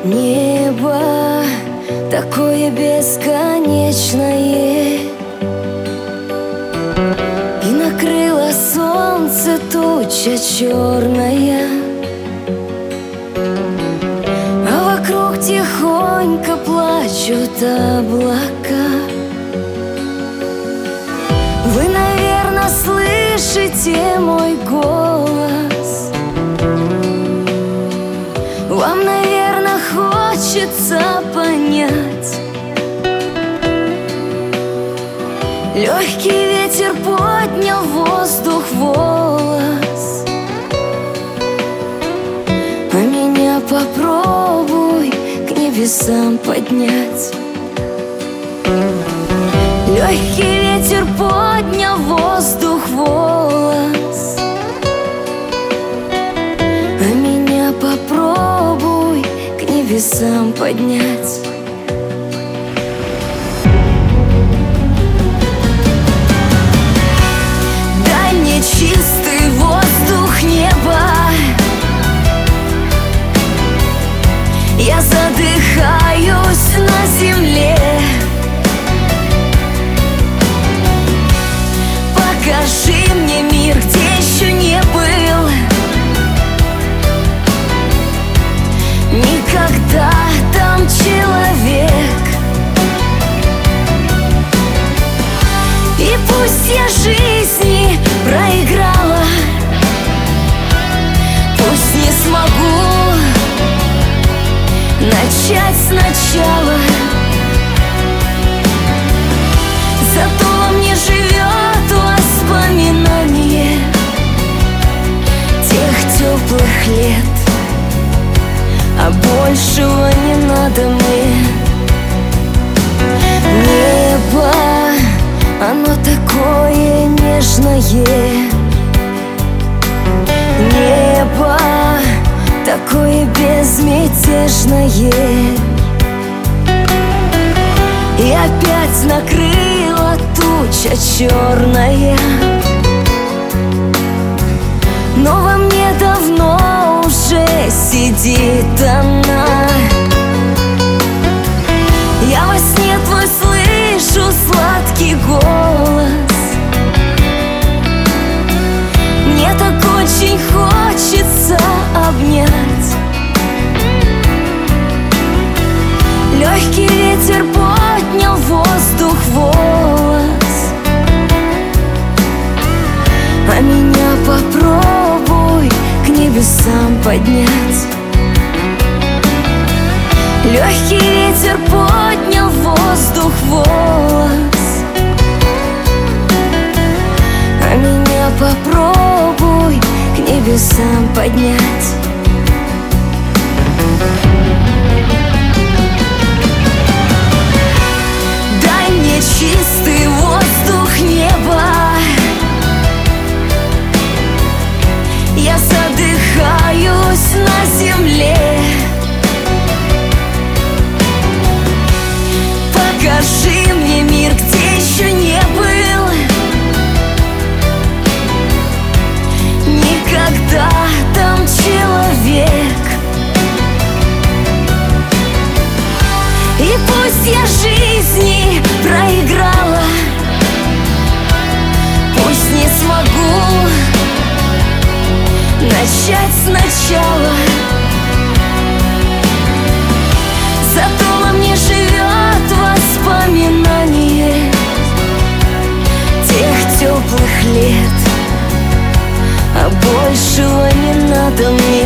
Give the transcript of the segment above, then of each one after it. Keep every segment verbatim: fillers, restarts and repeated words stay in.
Небо такое бесконечное, и накрыло солнце туча черная, а вокруг тихонько плачут облака. Вы, наверное, слышите мой голос. Вам, наверное, хочется понять. Легкий ветер поднял в воздух волос, а меня попробуй к небесам поднять. Легкий ветер поднял в воздух волос, а меня попробуй к небесам поднять. Дай мне чистый воздух неба, я задыхаюсь на земле. Покажи мне мир, где еще не был никогда там человек. И пусть я жизни проиграла, пусть не смогу начать сначала, зато во мне живет воспоминание тех теплых лет, а большего не надо мне. Небо, оно такое нежное, небо такое безмятежное, и опять накрыла туча черная, но во мне давно уже сидит она. Я во сне твой слышу сладкий голос, мне так очень хочется обнять. Легкий ветер поднял в воздух волос, а меня попробуй к небесам поднять. Легкий ветер поднял в воздух волос, а меня попробуй к небесам поднять. Дай мне чистый воздух неба, я задыхаюсь на земле. Покажи мне мир, где еще не был никогда там человек. И пусть я жизни проиграла, пусть не смогу начать сначала, зато во мне живет воспоминание тех теплых лет, а большего не надо мне.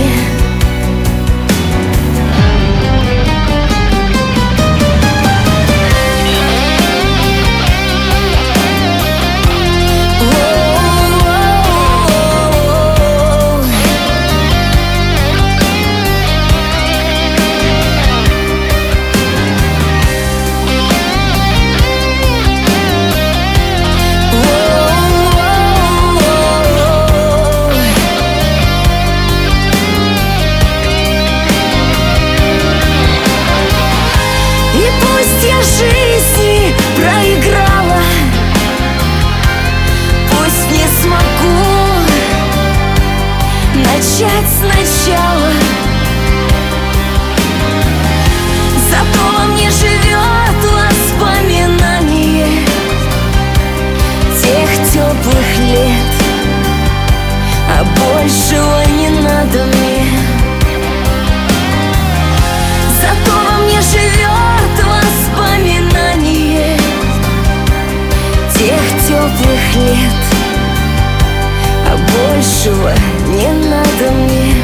Жизни проиграла, пусть не смогу начать сначала, лет, а большего не надо мне.